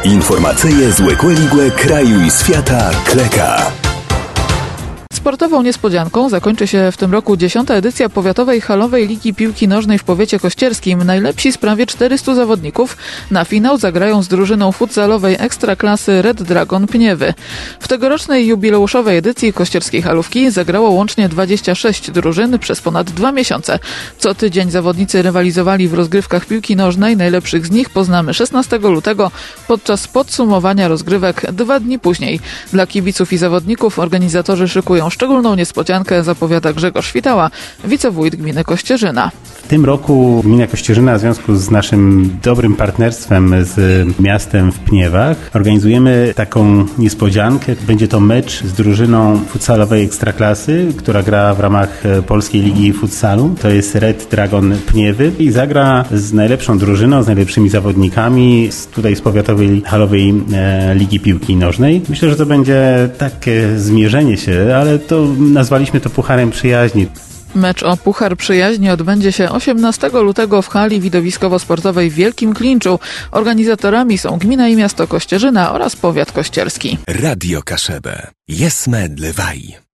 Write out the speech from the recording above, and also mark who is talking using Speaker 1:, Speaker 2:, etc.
Speaker 1: Informacyje z Łekłe kraju i świata Kleka.
Speaker 2: Sportową niespodzianką zakończy się w tym roku 10. edycja powiatowej halowej Ligi Piłki Nożnej w powiecie kościerskim. Najlepsi z prawie 400 zawodników na finał zagrają z drużyną futsalowej ekstraklasy Red Dragon Pniewy. W tegorocznej jubileuszowej edycji kościerskiej halówki zagrało łącznie 26 drużyn przez ponad 2 miesiące. Co tydzień zawodnicy rywalizowali w rozgrywkach piłki nożnej. Najlepszych z nich poznamy 16 lutego podczas podsumowania rozgrywek 2 dni później. Dla kibiców i zawodników organizatorzy szykują szczególną niespodziankę, zapowiada Grzegorz Witała, wicewójt gminy Kościerzyna.
Speaker 3: W tym roku gmina Kościerzyna w związku z naszym dobrym partnerstwem z miastem w Pniewach organizujemy taką niespodziankę. Będzie to mecz z drużyną futsalowej ekstraklasy, która gra w ramach Polskiej Ligi Futsalu. To jest Red Dragon Pniewy i zagra z najlepszą drużyną, z najlepszymi zawodnikami z powiatowej halowej Ligi Piłki Nożnej. Myślę, że to będzie takie zmierzenie się, ale to nazwaliśmy to Pucharem Przyjaźni.
Speaker 2: Mecz o Puchar Przyjaźni odbędzie się 18 lutego w hali widowiskowo-sportowej w Wielkim Klinczu. Organizatorami są gmina i miasto Kościerzyna oraz powiat kościerski.
Speaker 1: Radio Kaszebę. Jesme Dlewaj.